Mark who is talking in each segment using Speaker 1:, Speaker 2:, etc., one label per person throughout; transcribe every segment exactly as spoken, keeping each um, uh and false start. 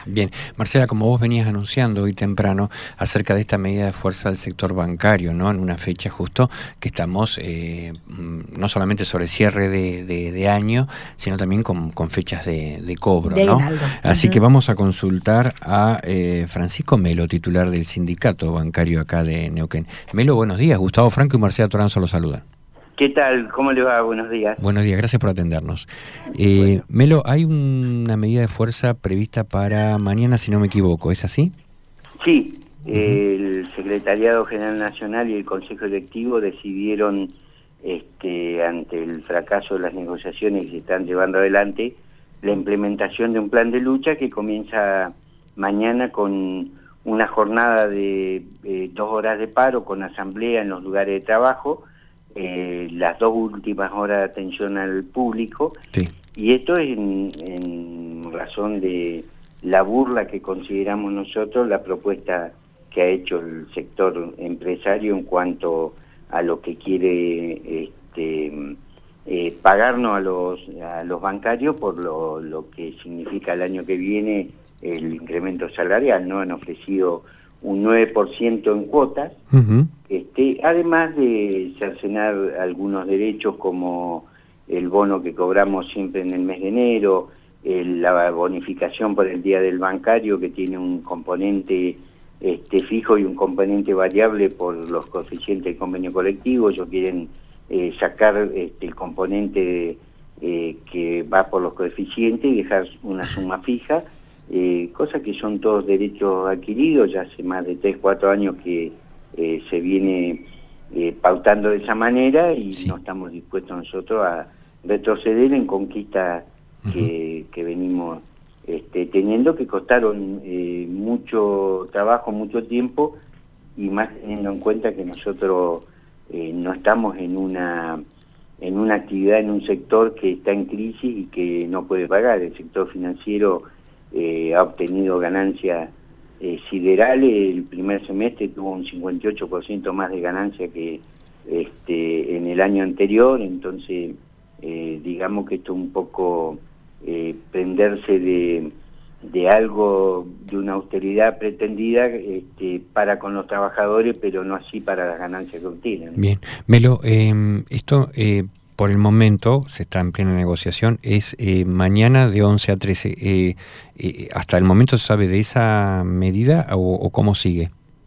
Speaker 1: Bien, Marcela, como vos venías anunciando hoy temprano acerca de esta medida de fuerza del sector bancario, ¿no? En una fecha justo que estamos eh, no solamente sobre cierre de, de, de año, sino también con, con fechas de, de cobro,
Speaker 2: de
Speaker 1: ¿no?
Speaker 2: aguinaldo.
Speaker 1: Así
Speaker 2: Uh-huh.
Speaker 1: que vamos a consultar a eh, Francisco Melo, titular del sindicato bancario acá de Neuquén. Melo, buenos días. Gustavo Franco y Marcela Toranzo los saludan.
Speaker 3: ¿Qué tal? ¿Cómo le va? Buenos días.
Speaker 1: Buenos días, gracias por atendernos. Eh, bueno. Melo, hay una medida de fuerza prevista para mañana, si no me equivoco, ¿es así?
Speaker 3: Sí, uh-huh. El Secretariado General Nacional y el Consejo Directivo decidieron, este, ante el fracaso de las negociaciones que se están llevando adelante, la implementación de un plan de lucha que comienza mañana con una jornada de eh, dos horas de paro con asamblea en los lugares de trabajo, Eh, las dos últimas horas de atención al público, sí. Y esto es en, en razón de la burla que consideramos nosotros la propuesta que ha hecho el sector empresario en cuanto a lo que quiere este, eh, pagarnos a los, a los bancarios por lo, lo que significa el año que viene el incremento salarial, ¿no? Han ofrecido un nueve por ciento en cuotas, uh-huh. este, además de cercenar algunos derechos como el bono que cobramos siempre en el mes de enero, el, la bonificación por el Día del Bancario que tiene un componente este, fijo y un componente variable por los coeficientes del convenio colectivo. Ellos quieren eh, sacar este, el componente eh, que va por los coeficientes y dejar una suma fija. Eh, cosas que son todos derechos adquiridos, ya hace más de tres, cuatro años que eh, se viene eh, pautando de esa manera y sí. No estamos dispuestos nosotros a retroceder en conquistas uh-huh. que, que venimos este, teniendo, que costaron eh, mucho trabajo, mucho tiempo, y más teniendo en cuenta que nosotros eh, no estamos en una, en una actividad, en un sector que está en crisis y que no puede pagar. El sector financiero Eh, ha obtenido ganancias eh, siderales. El primer semestre tuvo un cincuenta y ocho por ciento más de ganancia que este, en el año anterior, entonces eh, digamos que esto es un poco eh, prenderse de, de algo, de una austeridad pretendida este, para con los trabajadores, pero no así para las ganancias que obtienen.
Speaker 1: Bien, Melo, eh, esto... Eh... por el momento, se está en plena negociación, es eh, mañana de once a trece. Eh, eh, ¿Hasta el momento se sabe de esa medida o, o cómo sigue?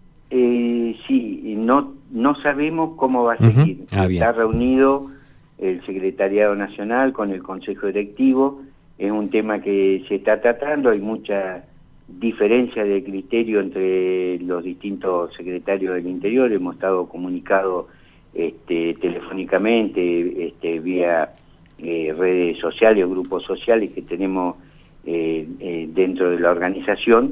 Speaker 3: Eh, sí, no, no sabemos cómo va a seguir. Uh-huh. Ah, está reunido el Secretariado Nacional con el Consejo Directivo, es un tema que se está tratando, hay mucha diferencia de criterio entre los distintos secretarios del Interior, hemos estado comunicados Este, telefónicamente, este, vía eh, redes sociales o grupos sociales que tenemos eh, eh, dentro de la organización,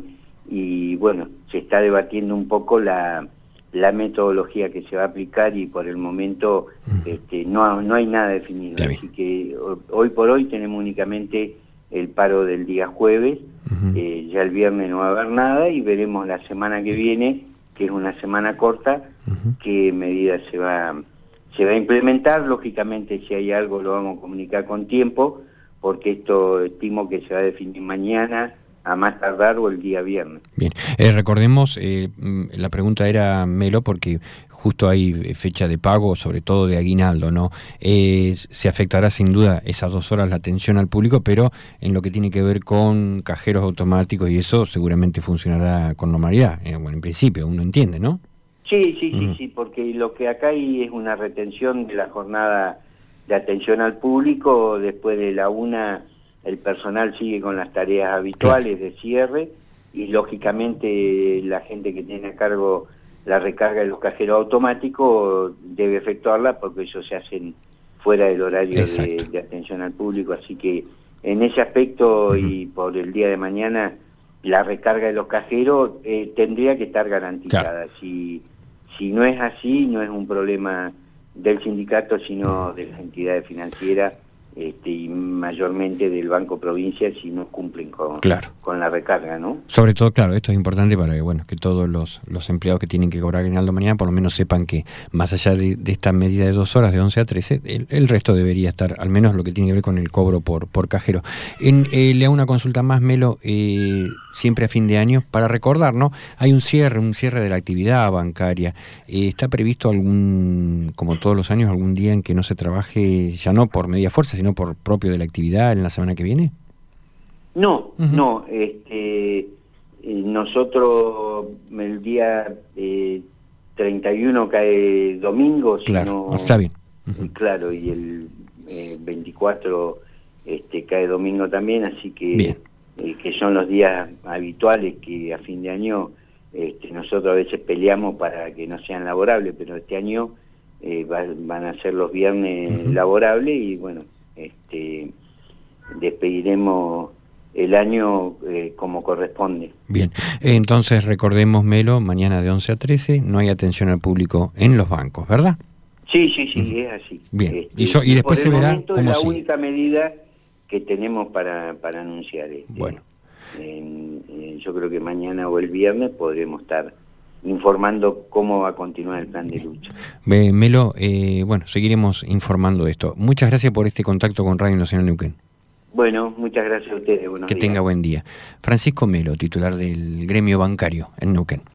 Speaker 3: y bueno, se está debatiendo un poco la, la metodología que se va a aplicar y por el momento uh-huh. este, no, no hay nada definido, así que hoy por hoy tenemos únicamente el paro del día jueves, uh-huh. eh, ya el viernes no va a haber nada y veremos la semana que viene, que es una semana corta, uh-huh. qué medidas se va, se va a implementar. Lógicamente, si hay algo lo vamos a comunicar con tiempo, porque esto estimo que se va a definir mañana, a más tardar, o el día viernes.
Speaker 1: Bien, eh, recordemos, eh, la pregunta era, Melo, porque justo hay fecha de pago, sobre todo de aguinaldo, ¿no? Eh, se afectará sin duda esas dos horas la atención al público, pero en lo que tiene que ver con cajeros automáticos y eso seguramente funcionará con normalidad. Eh, bueno, en principio, uno entiende, ¿no?
Speaker 3: Sí, sí, sí, uh-huh. sí, porque lo que acá hay es una retención de la jornada de atención al público. Después de la una, el personal sigue con las tareas habituales claro. de cierre, y lógicamente la gente que tiene a cargo la recarga de los cajeros automáticos debe efectuarla, porque ellos se hacen fuera del horario de, de atención al público, así que en ese aspecto uh-huh. y por el día de mañana la recarga de los cajeros eh, tendría que estar garantizada. Claro. Si, si no es así, no es un problema del sindicato, sino uh-huh. de las entidades financieras este, y mayormente del Banco Provincia, si no cumplen con,
Speaker 1: claro.
Speaker 3: con la recarga, ¿no?
Speaker 1: Sobre todo, claro, esto es importante para que, bueno, que todos los, los empleados que tienen que cobrar aguinaldo mañana por lo menos sepan que más allá de, de esta medida de dos horas, de once a trece, el, el resto debería estar, al menos lo que tiene que ver con el cobro por, por cajero. En, eh, le hago una consulta más, Melo, eh, siempre a fin de año, para recordar, ¿no? Hay un cierre, un cierre de la actividad bancaria. Eh, ¿Está previsto algún, como todos los años, algún día en que no se trabaje, ya no por media fuerza, sino por propio de la actividad en la semana que viene?
Speaker 3: No,
Speaker 1: Uh-huh.
Speaker 3: no. Este, eh, nosotros el día eh, treinta y uno cae domingo,
Speaker 1: Claro,
Speaker 3: sino,
Speaker 1: está bien. Uh-huh.
Speaker 3: Claro, y el eh, veinticuatro este, cae domingo también, así que...
Speaker 1: Bien.
Speaker 3: Eh, que son los días habituales que a fin de año este, nosotros a veces peleamos para que no sean laborables, pero este año eh, va, van a ser los viernes uh-huh. laborables y bueno, este, despediremos el año eh, como corresponde.
Speaker 1: Bien, entonces recordemos, Melo, mañana de once a trece no hay atención al público en los bancos, ¿verdad?
Speaker 3: Sí, sí, sí, uh-huh. es así.
Speaker 1: Bien,
Speaker 3: este,
Speaker 1: y, so, y después se verá
Speaker 3: cómo es la sigue. única medida que tenemos para, para anunciar. Este.
Speaker 1: Bueno.
Speaker 3: En, en, yo creo que mañana o el viernes podremos estar informando cómo va a continuar el plan de lucha.
Speaker 1: Be, Melo, eh, bueno, seguiremos informando de esto. Muchas gracias por este contacto con Radio Nacional Neuquén.
Speaker 3: Bueno, muchas gracias a ustedes. Buenos
Speaker 1: que
Speaker 3: días.
Speaker 1: tenga buen día. Francisco Melo, titular del gremio bancario en Neuquén.